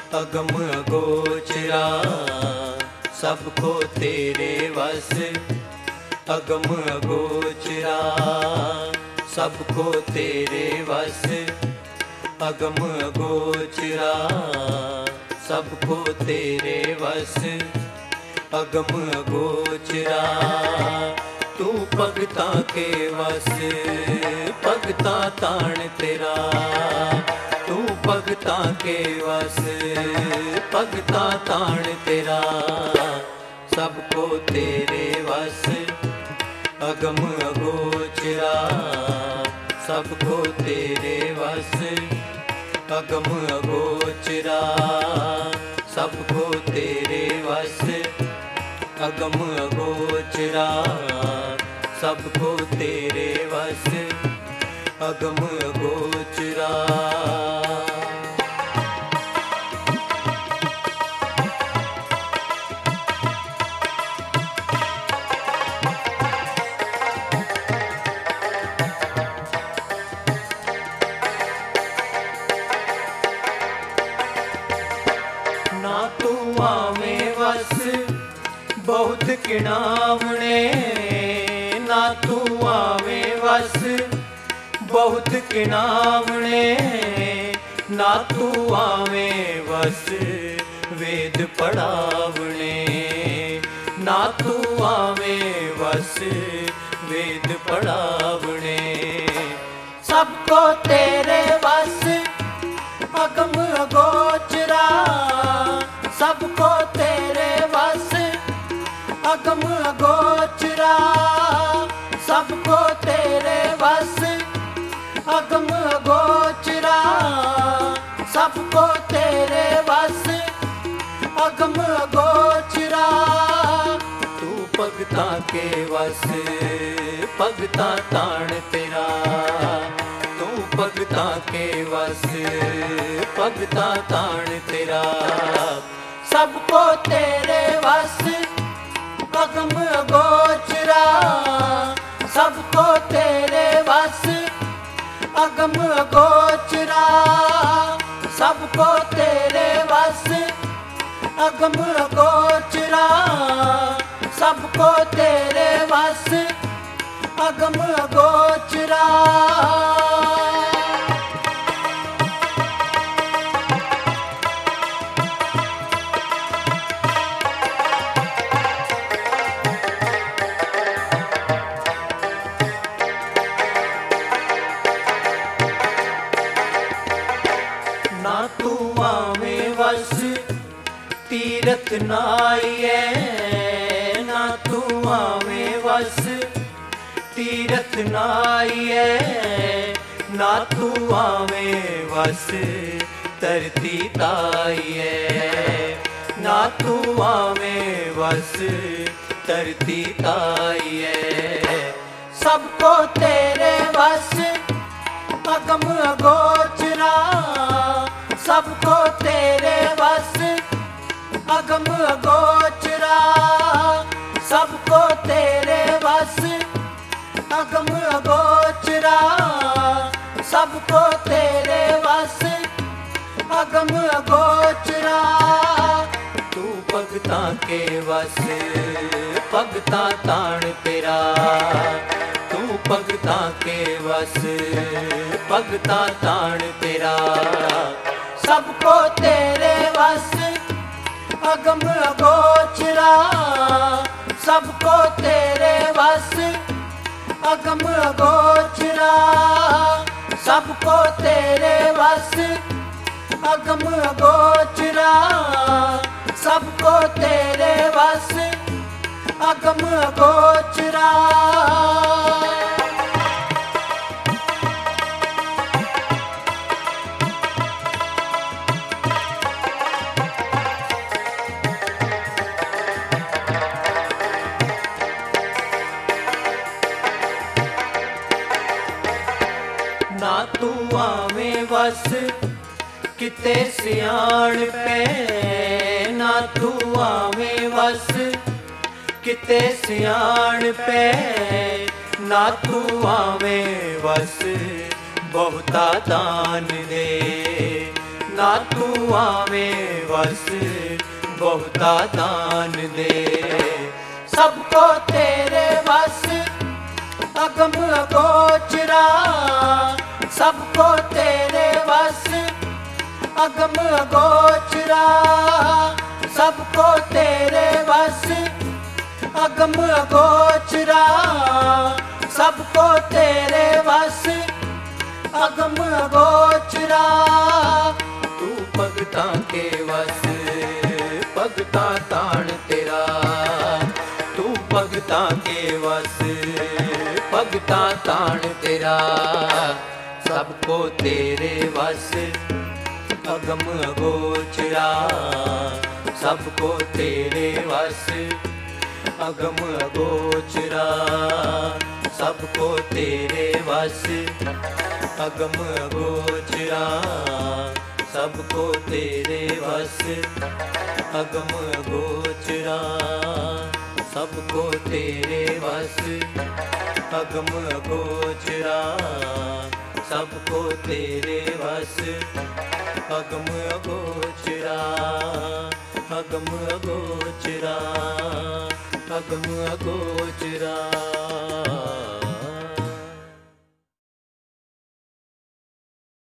अगम अगोचरा सबको तेरे वस। अगम अगोचरा सबको तेरे वस। अगम अगोचरा सबको तेरे वस। अगम अगोचरा तू भगतां के वस। भगतां ताण तेरा तू भगतां के वस। भगतां ताण तेरा सबको तेरे वस। अगम अगोचरा सबको तेरे वस। अगम अगोचरा सबको तेरे वस। अगम अगोचरा सबको तेरे वस। अगम अगोचरा ना तू आवे वस बहुत किणावणे। ना तू आवे वस बहुत किणावणे। ना तू आवे वस वेद पढ़ावणे। ना तू आवे वस वेद पढ़ावणे। सबको तेरे वस अगम अगोचरा सबको तेरे वस। अगम अगोचरा सबको तेरे वस। अगम अगोचरा सबको तेरे वस। अगम अगोचरा तू भगतां के वस। भगतां ताण तेरा तू भगतां के वस। भगतां ताण तेरा सबको तेरे वस। अगम अगोचरा सबको तेरे वस। अगम अगोचरा सबको तेरे वस। अगम अगोचरा सबको तेरे वस। अगम अगोचरा ना तू आवे वस तीरथ नाइए। ना तू आवे वस तीरथ नाइए। ना तू आवे वस धरती ताइए। ना तू आवे वस धरती ताइए। सबको तेरे वस अगम अगोचरा सबको तेरे वस। अगम अगोचरा सबको तेरे वस। अगम अगोचरा सबको तेरे वस। अगम अगोचरा तू भगतां के वस। भगतां ताण तेरा तू भगतां के वस। भगतां ताण तेरा सबको तेरे वस। अगम अगोचरा सबको तेरे वस। अगम अगोचरा सबको तेरे वस। अगम अगोचरा सबको तेरे वस। अगम अगोचरा ना तू आवे वस किते सियाण पे। ना तू आवे वस किते सियाण पे। ना तू आवे वस बहुता दान दे। ਨਾ ਤੂੰ ਆਵੇਂ ਵਸ ਬਹੁਤਾ ਦਾਨ ਦੇ। ਸਭ ਕੋ ਤੇਰੇ ਵਸ ਅਗਮ ਅਗੋਚਰਾ, ਸਭ ਕੋ ਤੇਰੇ ਵਸ ਅਗਮ ਅਗੋਚਰਾ, ਸਭ ਕੋ ਤੇਰੇ ਵਸ ਅਗਮ ਅਗੋਚਰਾ, ਸਭ ਕੋ ਤੇਰੇ ਵਸ ਅਗਮ ਅਗੋਚਰਾ। ਤੂੰ ਭਗਤਾਂ ਕੇ ਵਸ ਭਗਤਾਂ ਤਾਣ ਤੇਰਾ, ਤੂੰ ਭਗਤਾਂ ਕੇ ਵਸ ਭਗਤਾਂ ਤਾਣ ਤੇਰਾ। ਸਭ ਕੋ ਤੇਰੇ ਵਸ ਅਗਮ ਅਗੋਚਰਾ, ਸਭ ਕੋ ਤੇਰੇ ਵਸ ਅਗਮ ਅਗੋਚਰਾ, ਸਭ ਕੋ ਤੇਰੇ ਵਸ ਅਗਮ ਅਗੋਚਰਾ, ਸਭ ਕੋ ਤੇਰੇ ਵਸ ਅਗਮ ਅਗੋਚਰਾ, ਸਭ ਕੋ ਤੇਰੇ ਵਸ ਅਗਮ ਅਗੋਚਰਾ, ਸਭ ਕੋ ਤੇਰੇ ਵਸ ਅਗਮ ਅਗੋਚਰਾ, ਅਗਮ ਅਗੋਚਰਾ, ਅਗਮ ਅਗੋਚਰਾ।